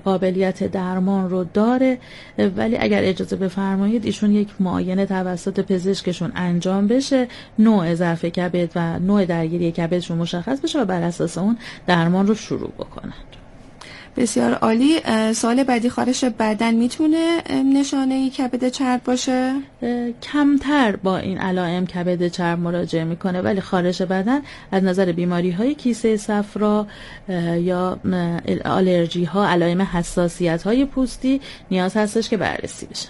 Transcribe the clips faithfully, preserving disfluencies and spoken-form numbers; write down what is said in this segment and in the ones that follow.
قابلیت درمان رو داره، ولی اگر اجازه بفرمایید ایشون یک معاینه توسط پزشکشون انجام بشه، نوع ضعف کبد و نوع درگیری کبدشون مشخص بشه و بر اساس اون درمان رو شروع بکنن. بسیار عالی. سوال بعدی، خارش بدن میتونه نشانه کبد چرب باشه؟ کمتر با این علائم کبد چرب مراجعه میکنه، ولی خارش بدن از نظر بیماری های کیسه صفرا یا آلرژی ها، علائم حساسیت های پوستی نیاز هستش که بررسی بشه.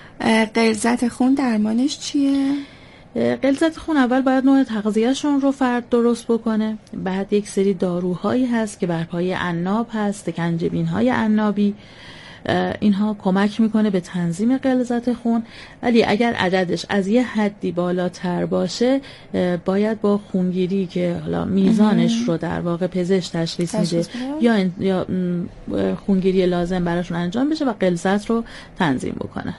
غلظت خون درمانش چیه؟ غلظت خون اول باید نوع تغذیهشون رو فرد درست بکنه، بعد یک سری داروهایی هست که بر پایه عناب هست، سکنجبین های عنابی، اینها کمک میکنه به تنظیم غلظت خون، ولی اگر عددش از یه حدی بالاتر باشه باید با خونگیری که حالا میزانش رو در واقع پزشک تشخیص میده یا یا خونگیری لازم براشون انجام بشه و غلظت رو تنظیم بکنه.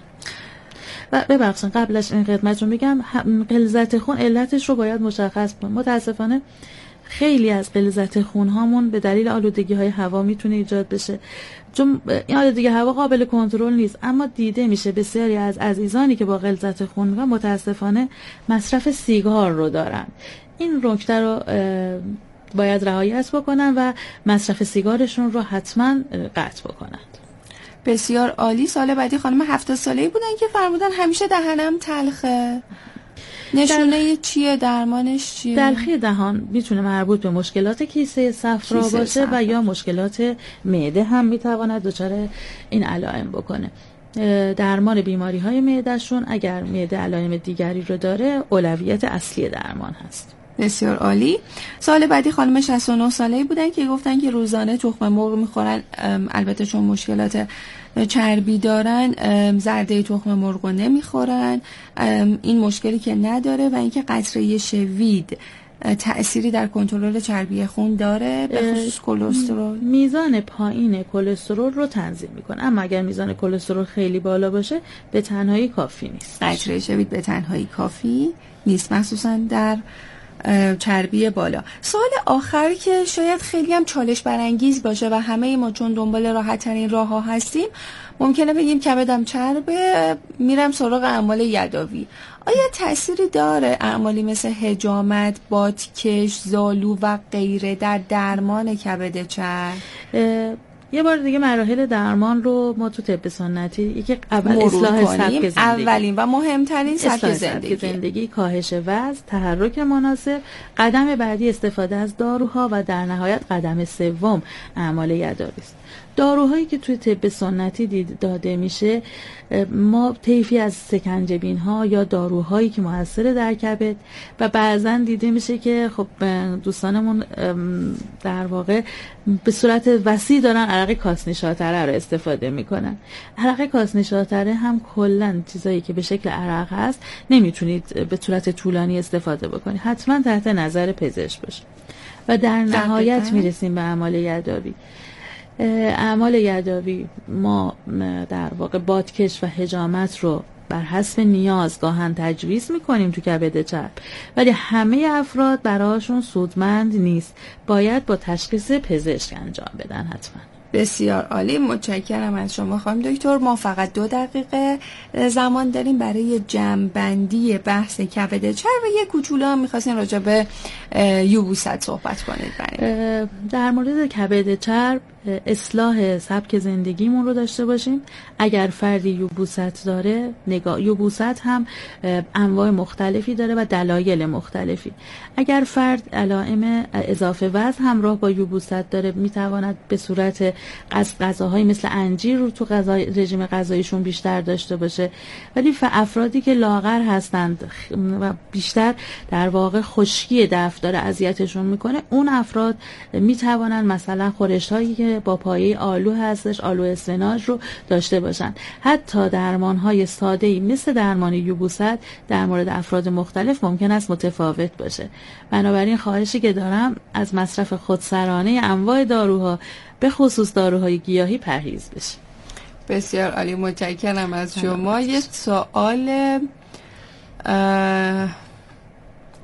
و ببخشید قبلش این خدمت رو میگم، غلظت خون علتش رو باید مشخص کنیم. متاسفانه خیلی از غلظت خون هامون به دلیل آلودگی های هوا میتونه ایجاد بشه، چون این آلودگی هوا قابل کنترل نیست، اما دیده میشه بسیاری از عزیزانی که با غلظت خون میگن متاسفانه مصرف سیگار رو دارن. این نکته رو باید رعایت بکنن و مصرف سیگارشون رو حتما قطع بکنن. بسیار عالی. سال بعدی خانم هفتاد ساله‌ای بودن که فرمودن همیشه دهنم تلخه. نشونه چیه؟ درمانش چیه؟ تلخی دهان میتونه مربوط به مشکلات کیسه صفرا باشه صفرا. و یا مشکلات معده هم میتواند دچار این علائم بکنه. درمان بیماری های معدهشون اگر معده علائم دیگری رو داره اولویت اصلی درمان هست. بسیار عالی. سال بعدی خانم شصت و نه ساله‌ای بودن که گفتن که روزانه تخم مرغ میخورن، البته چون مشکلات چربی دارن زرده تخم مرغ رو نمیخورن، این مشکلی که نداره و اینکه قطره شوید تأثیری در کنترل چربی خون داره به خصوص کلسترول. میزان پایین کلسترول رو تنظیم میکنه، اما اگر میزان کلسترول خیلی بالا باشه به تنهایی کافی نیست. قطره شوید به تنهایی کافی نیست، مخصوصا در چربی بالا. سوال آخر که شاید خیلی هم چالش برانگیز باشه و همه ما چون دنبال راحت ترین راه ها هستیم ممکنه بگیم کبدم چربه میرم سراغ اعمال یداوی. آیا تأثیری داره اعمالی مثل حجامت، بادکش، زالو و غیره در درمان کبد چرب؟ یه بار دیگه مراحل درمان رو ما تو طب سنتی یکی اول اصلاح سبک زندگی، اولین و مهمترین سبک زندگی. زندگی، کاهش وزن، تحرک مناسب، قدم بعدی استفاده از داروها و در نهایت قدم سوم اعمال یداوی است. داروهایی که توی طب سنتی دید داده میشه، ما طیفی از سکنجبین ها یا داروهایی که موثر در کبد و بعضن دیده میشه که خب دوستانمون در واقع به صورت وسیع دارن عرق کاسنیشاتره رو استفاده میکنن. عرق کاسنیشاتره هم کلا چیزایی که به شکل عرق هست نمیتونید به صورت طولانی استفاده بکنید، حتما تحت نظر پزشک باشه. و در نهایت میرسیم به اعمال یداوی. اعمال یداوی ما در واقع بادکش و حجامت رو بر حسب نیاز گاهن تجویز میکنیم تو کبد چرب، ولی همه افراد براشون سودمند نیست، باید با تشخیص پزشک انجام بدن حتما. بسیار عالی، متشکرم از شما خانم دکتر. ما فقط دو دقیقه زمان داریم برای جمع‌بندی بحث کبد چرب و یک کوچولو هم می‌خواستین راجع به یبوست صحبت کنید. برای در مورد کبد چرب اصلاح سبک زندگیمون رو داشته باشیم. اگر فردی یبوست داره، نگاه یبوست هم انواع مختلفی داره و دلایل مختلفی. اگر فرد علائم اضافه وزن همراه با یبوست داره، میتواند به صورت غذاهایی مثل انجیر رو تو غذای رژیم غذاییشون بیشتر داشته باشه، ولی افرادی که لاغر هستند و بیشتر در واقع خشکی دفع داره اذیتشون میکنه، اون افراد میتوانند مثلا خورش‌هایی که با پایه آلو هستش، آلو اسفناج رو داشته باشن. حتی درمان‌های ساده‌ای مثل درمان یبوست در مورد افراد مختلف ممکن است متفاوت باشه. بنابراین خواهشی که دارم از مصرف خودسرانه انواع داروها به خصوص داروهای گیاهی پرهیز بشه. بسیار عالی، متشکرم از شما. یه سوال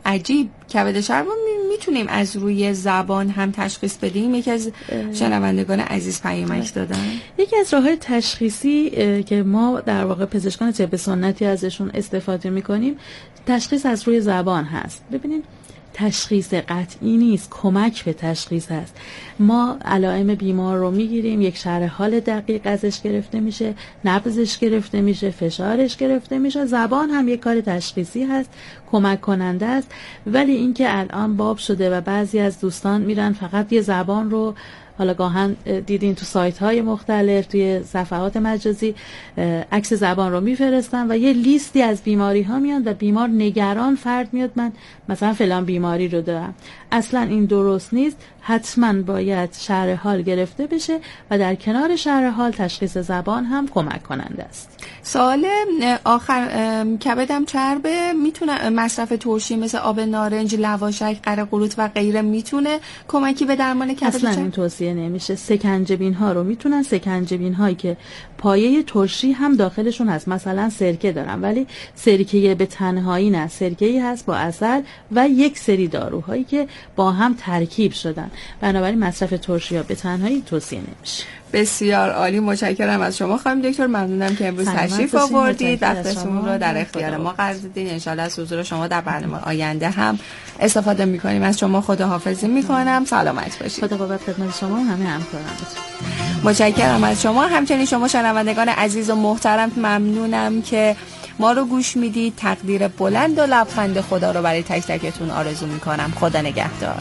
عجیب. کبد چرب میتونیم از روی زبان هم تشخیص بدیم؟ یکی از شنوندگان عزیز پیامک دادن. یکی از راه‌های تشخیصی که ما در واقع پزشکان طب سنتی ازشون استفاده میکنیم تشخیص از روی زبان هست. ببینید تشخیص قطعی نیست، کمک به تشخیص هست. ما علائم بیمار رو میگیریم، یک شرح حال دقیق ازش گرفته میشه، نبضش گرفته میشه، فشارش گرفته میشه. زبان هم یک کار تشخیصی هست، کمک کننده است. ولی اینکه الان باب شده و بعضی از دوستان میرن فقط یه زبان رو، حالا گاهن دیدین تو سایت های مختلف، توی صفحات مجازی عکس زبان رو میفرستن و یه لیستی از بیماری ها میان و بیمار نگران، فرد میاد من مثلا فلان بیماری رو دارم. اصلا این درست نیست. حتما باید شرح حال گرفته بشه و در کنار شرح حال تشخیص زبان هم کمک کننده است. سوال آخر، کبدم چربه، میتونه مصرف ترشی مثل آب نارنج، لواشک، قره قروت و غیره میتونه کمکی به درمان کبد چرب؟ اصلا این توصیه نمیشه. سکنجبین ها رو میتونن، سکنجبین هایی که پایه ترشی هم داخلشون هست، مثلا سرکه دارن ولی سرکه به تنهایی نه، سرکه‌ای هست با عسل و یک سری داروهایی که با هم ترکیب شدن. بنابراین مصرف ترشی ها به تنهایی توصیه نمیشه. بسیار عالی، متشکرم از شما خانم دکتر. ممنونم که امروز تشریف آوردید، وقتتون رو در اختیار ما قرار دادین. ان شاءالله از حضور شما در برنامه آینده هم استفاده می‌کنیم. از شما خداحافظی می‌کنم، سلامت باشید. خدا قوت خدمت شما و همه همکارانتون. متشکرم از شما. همچنین شما شنوندگان عزیز و محترم، ممنونم که ما رو گوش میدید. تقدیر بلند و لبخند خدا رو برای تک تکتون آرزو می‌کنم. خدا نگهدار.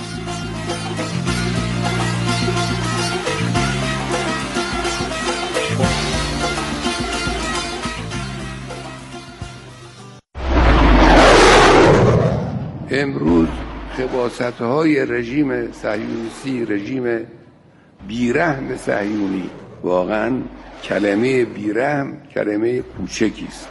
امروز خباثت‌های رژیم صهیونیستی، رژیم بیرحم صهیونی، واقعا کلمه بیرحم کلمه کوچکی است.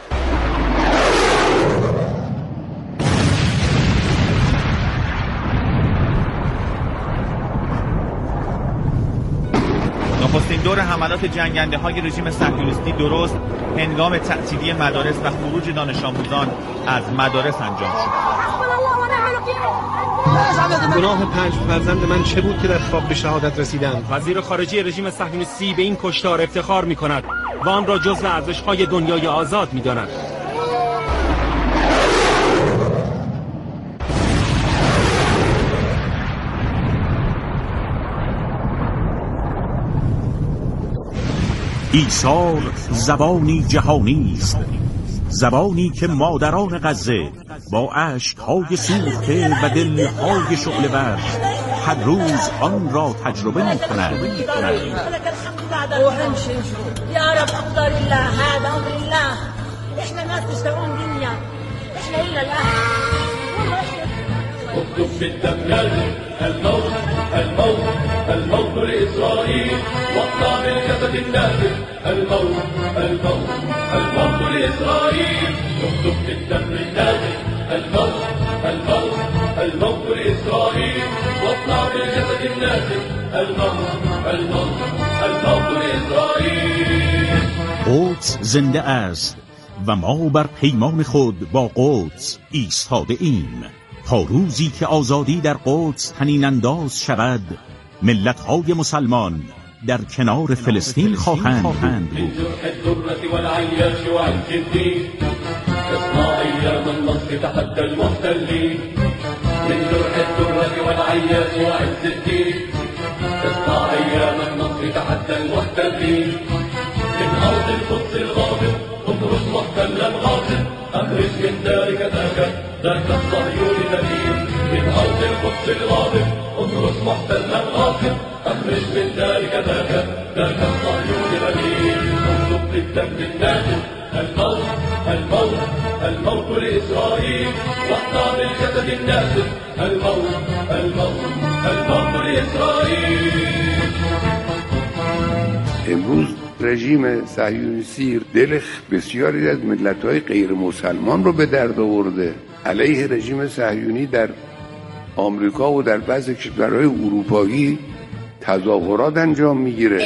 نخستین دور حملات جنگنده های رژیم صهیونیستی درست هنگام تعطیلی مدارس و خروج دانش آموزان از مدارس انجام شد. گناه پنج فرزند من چه بود که در خواب به شهادت رسیدند؟ وزیر خارجه رژیم صهیونیستی به این کشتار افتخار می کند و آن را جزو ارزش‌های دنیای آزاد می داند. ایثار زبانی جهانی است، زبانی که مادران غزه با اشک‌های سوخته و دل‌های شعله‌ور هر روز آن را تجربه می‌کنند. یا رب اقدر الله هذا امر الله احنا ناس تشتغلون دنيا احنا الا الاهل اكتب في الدم الموت الموت الموت لإسرائيل واقطع بالجسد النازل الموت الموت الموت لإسرائيل اكتب في الدم النازل الموت الموت الموت لإسرائيل واقطع بالجسد النازل الموت الموت الموت لإسرائيل. قدس زنده است و ما بر پیمان خود با قدس ایستاده ایم تا روزی که آزادی در قدس طنین انداز شود. ملت‌های مسلمان در کنار فلسطین خواهند بود. من جرح الدرة والعياش وعز الدين تصنع أيام النصر تحدى المحتلين. من جرح الدرة والعياش وعز الدين تصنع أيام النصر تحدى المحتلين. من أرض القدس الغاضب اطرد محتلا غاصب أخرج من دارك ذاك ذاك الصهيون دليل. من أرض القدس الغاضب اطرد محتلا غاصب أخرج من دارك ذاك ذاك الصهيون دليل. انظر بالدم النازل الموت الموت الموت لإسرائيل واقطع بالجسد النازل الموت الموت الموت لإسرائيل. امروز رژیم صهیونیستی دل بسیاری از ملت‌های غیر مسلمان رو به درد آورده. علیه رژیم صهیونی در آمریکا و در بعضی کشورهای اروپایی تظاهرات انجام میگیره.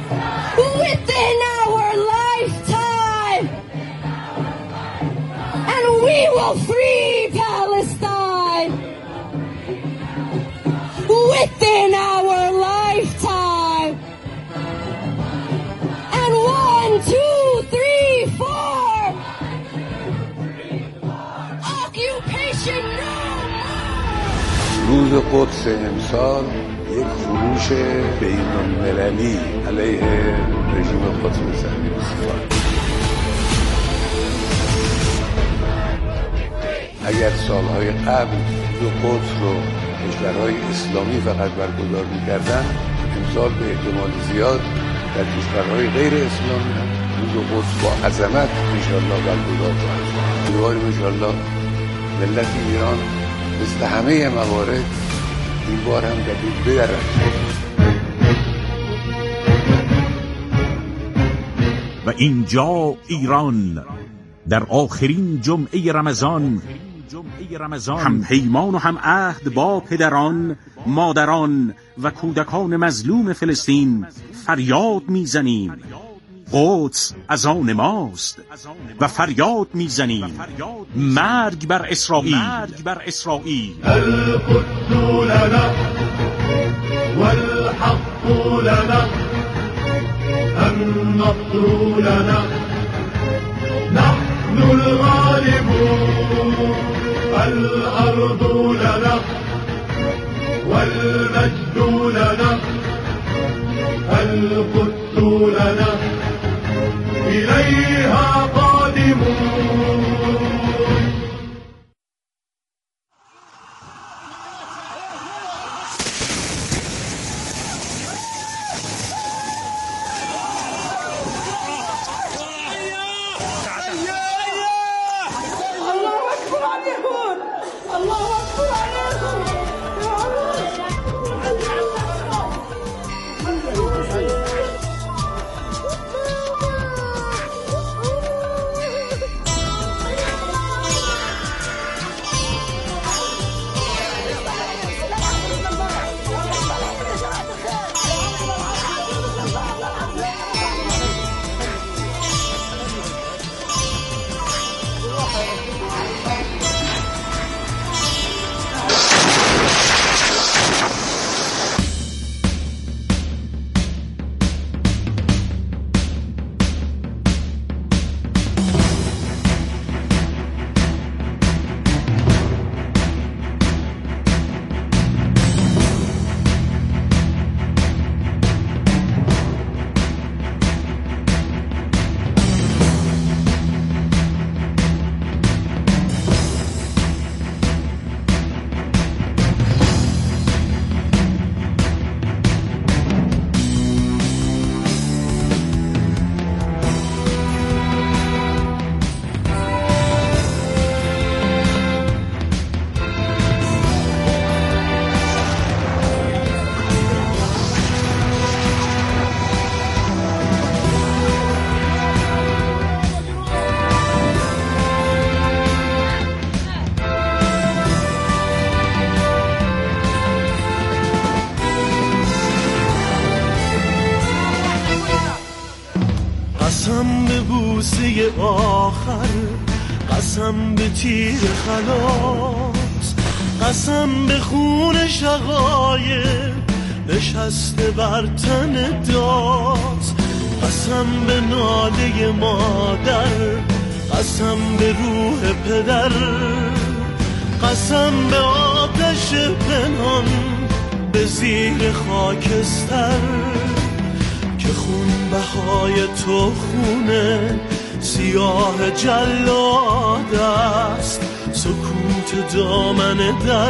Within our lifetime, shall free Palestine within our lifetime. And one, two, three, four. Occupation no more. روز قدس امسال یک خروش بین‌المللی علیه رژیم قدس صهیونیستی. اگر سالهای قبل روز قدس رو کشورهای اسلامی فقط برگزار می‌کردن، امسال به احتمال زیاد در کشورهای غیر اسلامی هم روز قدس با عظمت انشاءالله برگزار خواهد شد. امیدواریم انشاءالله ملت ایران مثل همه موارد این بار هم دلیل بدرد. و اینجا ایران در آخرین جمعه رمضان هم پیمان و هم عهد با پدران، مادران و کودکان مظلوم فلسطین فریاد میزنیم قدس از آن ماست و فریاد میزنیم مرگ بر اسرائیل. مرگ بر اسرائیل. القدس لنا والحق لنا النصر لنا نحن الغالبون الأرض لنا والمجد لنا القدس لنا إليها قادمون. قسم به بوسه آخر، قسم به تیر خلاص، قسم به خون شقایق نشسته بر تن داز، قسم به ناله مادر، قسم به روح پدر، قسم به آتش پنهان به زیر خاکستر که خون بهای تو خونه سیاه جلاد است، سکوت دامن در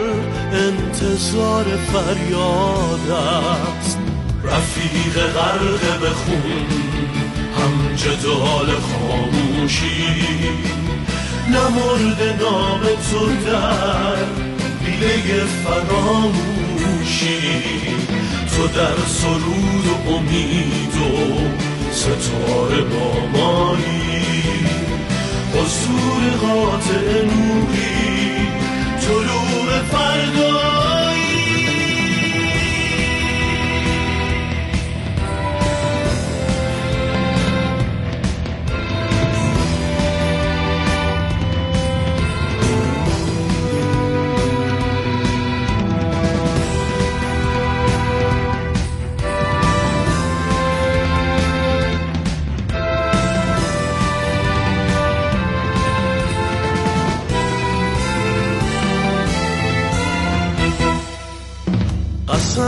انتظار فریاد است. رفیق غرق به خون هم جدال خاموشی، نمرد نام تو در بیله فراموشی، تو در سرود و امید و ستاره با مایی، حضور قاطع نوری طلوع فردایی.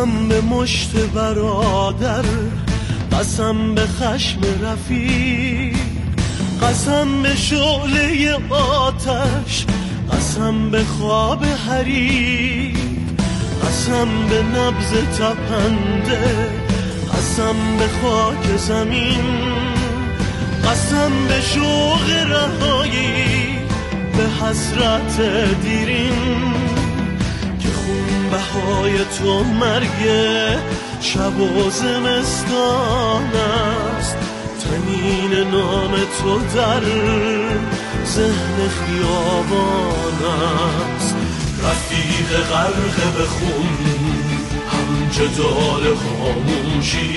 قسم به مشت برادر، قسم به خشم رفیق، قسم به شعله آتش، قسم به خواب حریق، قسم به نبض تپنده، قسم به خاک زمین، قسم به شوق رهایی، به حسرت دیرین، که خون بهای تو مرگ شب و زمستان است، تنین نام تو در ذهن خیابان است. رفیق غرق به خون هم جدال خاموشی،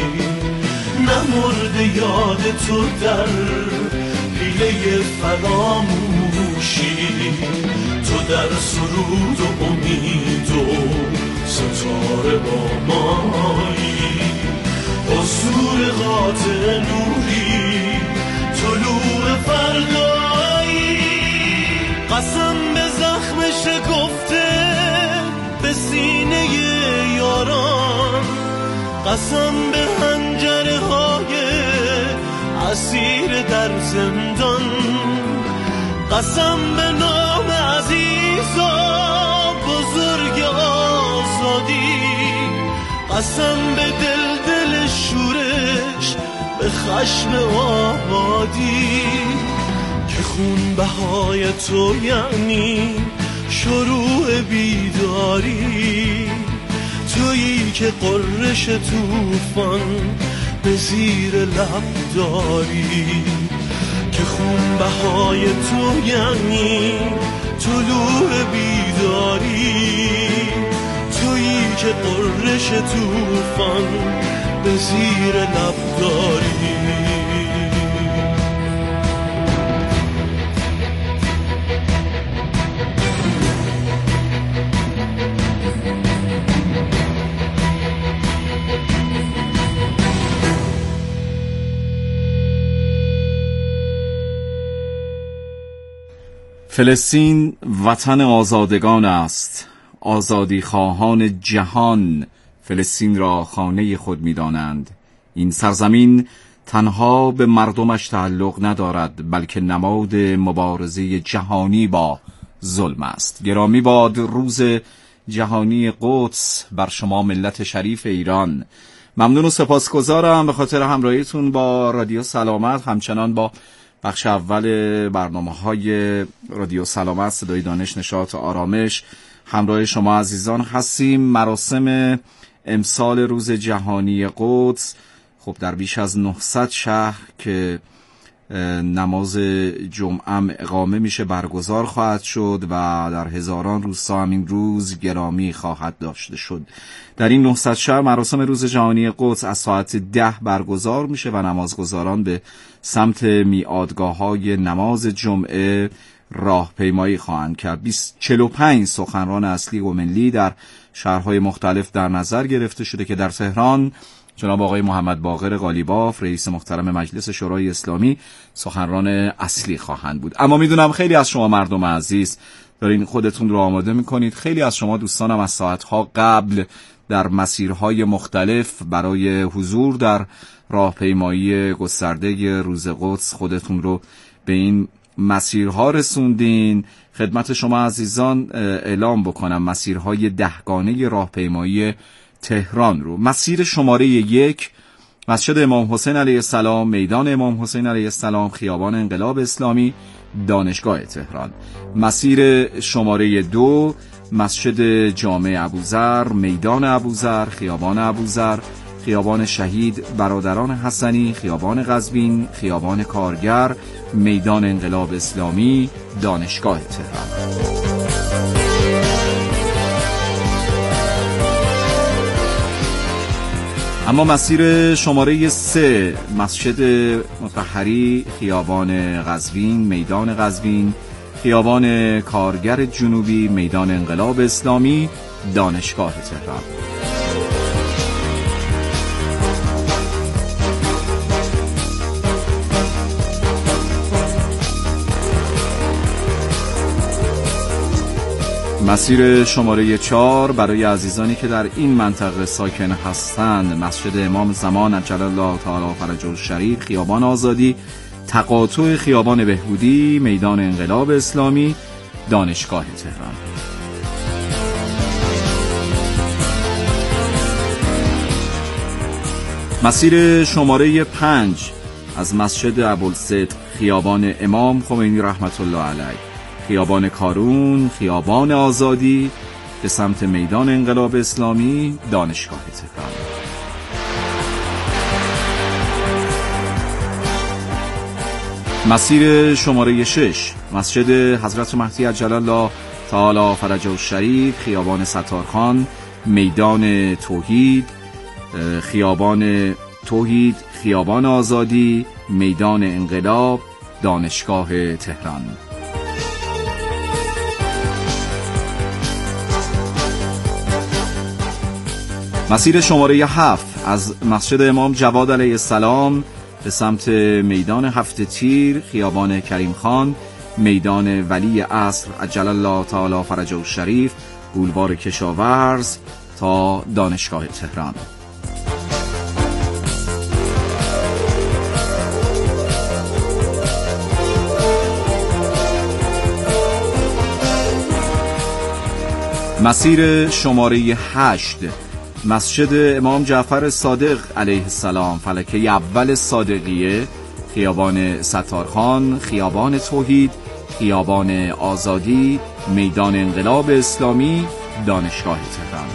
نمرد یاد تو در پیله فراموشی، تو در سرود و امید و ستاره با مایی، حضور قاطع نوری، طلوع فردایی. قسم به زخم شکفته به سینه یاران، قسم به حنجره های اسیر در زندان، قسم به نام عزیزا بزرگ آزادی، قسم به دل دل شورش، به خشم آبادی، که خون بهای تو یعنی شروع بیداری، تویی که قررش توفان به زیر لب داری، که خون بهای تو یعنی طلوع بیداری، تویی که قررش توفان به زیر لب داری. فلسطین وطن آزادگان است، آزادی خواهان جهان فلسطین را خانه خود می دانند. این سرزمین تنها به مردمش تعلق ندارد، بلکه نماد مبارزه جهانی با ظلم است. گرامی باد روز جهانی قدس بر شما ملت شریف ایران. ممنون و سپاسگزارم به خاطر همراهیتون با رادیو سلامت، همچنان با بخش اول برنامه‌های رادیو سلامت، صدای دانش، نشاط و آرامش همراه شما عزیزان هستیم. مراسم امسال روز جهانی قدس خب در بیش از نهصد شهر که نماز جمعه اقامه میشه برگزار خواهد شد و در هزاران روستا همین روز گرامی خواهد داشته شد. در این نهصد شهر مراسم روز جهانی قدس از ساعت ده برگزار میشه و نمازگزاران به سمت میعادگاه‌های نماز جمعه راهپیمایی خواهند کرد. چهل و پنج سخنران اصلی و ملی در شهرهای مختلف در نظر گرفته شده که در تهران جناب آقای محمد باقر قالیباف رئیس محترم مجلس شورای اسلامی سخنران اصلی خواهند بود. اما میدونم خیلی از شما مردم عزیز دارین خودتون رو آماده میکنید. خیلی از شما دوستانم از ساعتها قبل در مسیرهای مختلف برای حضور در راهپیمایی گسترده روز قدس خودتون رو به این مسیرها رسوندین. خدمت شما عزیزان اعلام بکنم مسیرهای دهگانه راهپیمایی تهران رو. مسیر شماره یک مسجد امام حسین علیه السلام، میدان امام حسین علیه السلام، خیابان انقلاب اسلامی، دانشگاه تهران. مسیر شماره دو مسجد جامع ابوذر، میدان ابوذر، خیابان ابوذر، خیابان شهید برادران حسنی، خیابان قزوین، خیابان کارگر، میدان انقلاب اسلامی، دانشگاه تهران. اما مسیر شماره سه مسجد مطهری، خیابان قزوین، میدان قزوین، خیابان کارگر جنوبی، میدان انقلاب اسلامی، دانشگاه تهران. مسیر شماره چهار برای عزیزانی که در این منطقه ساکن هستند: مسجد امام زمان عجل الله تعالی فرجه الشریف، خیابان آزادی، تقاطع خیابان بهبودی، میدان انقلاب اسلامی، دانشگاه تهران. مسیر شماره پنج از مسجد ابوالصدق، خیابان امام خمینی رحمت الله علیه، خیابان کارون، خیابان آزادی به سمت میدان انقلاب اسلامی، دانشگاه تهران. مسیر شماره شش مسجد حضرت مهدی عجل الله تعالی فرجه الشریف، خیابان ستارخان، میدان توحید، خیابان توحید، خیابان آزادی، میدان انقلاب، دانشگاه تهران. مسیر شماره هفت از مسجد امام جواد علیه السلام به سمت میدان هفت تیر، خیابان کریم خان، میدان ولی عصر عجل الله تعالی فرجه الشریف، بولوار کشاورز تا دانشگاه تهران. مسیر شماره هشت مسجد امام جعفر صادق علیه السلام، فلکه اول صادقیه، خیابان ستارخان، خیابان توحید، خیابان آزادی، میدان انقلاب اسلامی، دانشگاه تهران.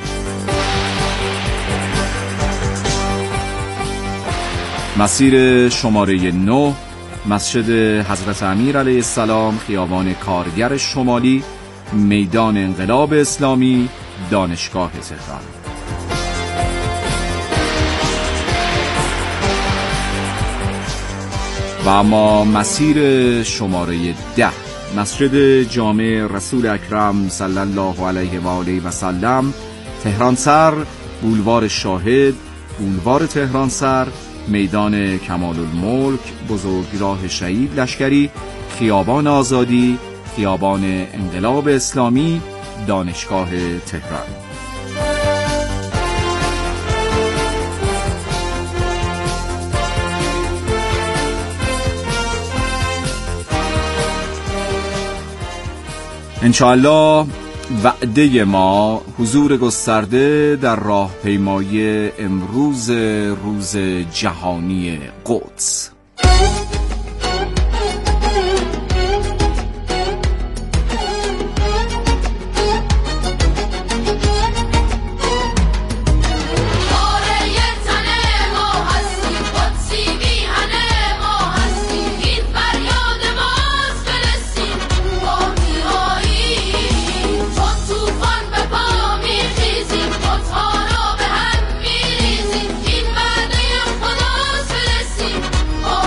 مسیر شماره نه مسجد حضرت امیر علیه السلام، خیابان کارگر شمالی، میدان انقلاب اسلامی، دانشگاه تهران. و اما مسیر شماره ده مسجد جامع رسول اکرم صلی الله علیه و آله و سلم، تهران سر، بولوار شاهد، بولوار تهران سر، میدان کمال الملک، بزرگراه شهید لشکری، خیابان آزادی، خیابان انقلاب اسلامی، دانشگاه تهران. انشاءالله وعده ما حضور گسترده در راهپیمایی امروز روز جهانی قدس. Oh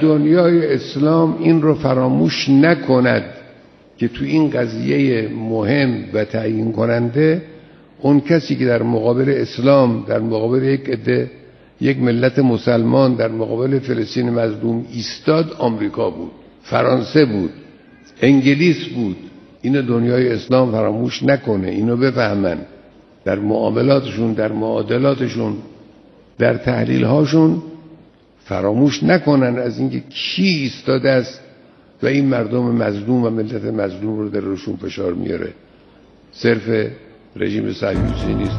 دنیای اسلام این رو فراموش نکند که تو این قضیه مهم و تعیین کننده اون کسی که در مقابل اسلام، در مقابل یک عده، یک ملت مسلمان، در مقابل فلسطین مظلوم ایستاد آمریکا بود، فرانسه بود، انگلیس بود. اینو دنیای اسلام فراموش نکنه، اینو بفهمن، در معاملاتشون، در معادلاتشون، در تحلیل‌هاشون فراموش نکنن از اینکه کی ایستاده است و این مردم مظلوم و ملت مظلوم رو در روشون فشار میاره. صرف رژیم صهیونیستی نیست.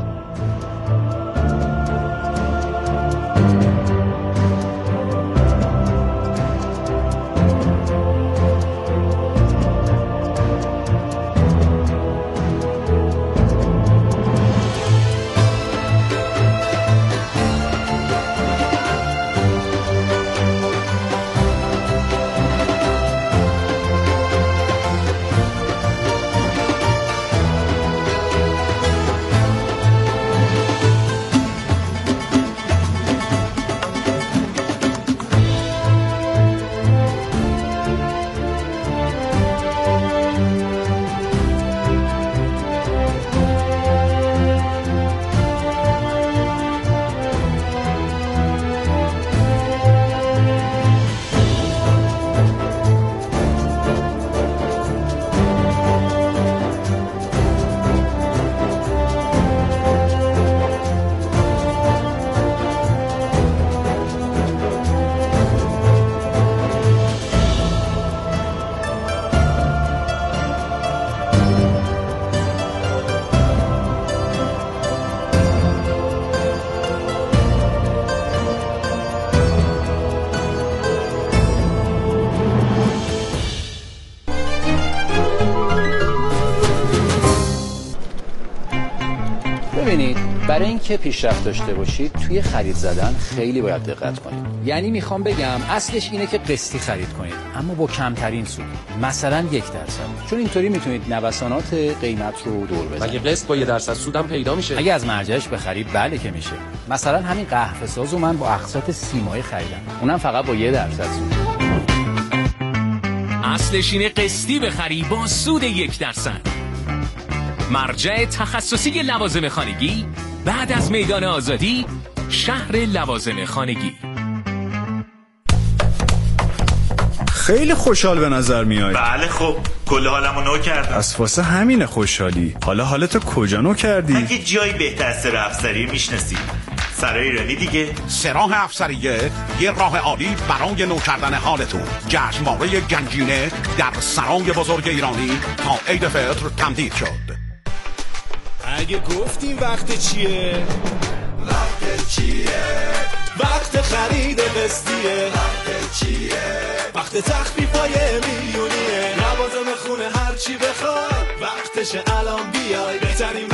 برای اینکه پیشرفت داشته باشید توی خرید زدن خیلی باید دقت کنید. یعنی میخوام بگم اصلش اینه که قسطی خرید کنید، اما با کمترین سود، مثلا یک درصد، چون اینطوری میتونید نوسانات قیمت رو دور بزنید. مگه قسط با یک درصد سود هم پیدا میشه؟ اگه از مرجعش بخرید بله که میشه. مثلا همین قهوه سازو من با اقساط سی ماهه خریدم، اونم فقط با یک درصد سود. اصلش اینه قسطی بخری با سود یک درصد. مرجع تخصصی لوازم خانگی بعد از میدان آزادی، شهر لوازم خانگی. خیلی خوشحال به نظر میای. بله خب کل حالمو نو کردم. از واسه همین خوشحالی. حالا حالتو کجا نو کردی؟ اگه جایی بهتر از سر افسری میشناسی، سرای ایرانی دیگه. سراح افسریه یه راه عالی برای نو کردن حالتون. جشنواره گنجینه در سرای بزرگ ایرانی تا عید فطر تمدید شد. اگه گفتیم وقت چیه؟ وقت چیه؟ وقت خرید قسطیه. وقت چیه؟ وقت تخفیفای میلیونیه. لوازم خونه هر چی بخوای، وقتشه الان بیای. بهترین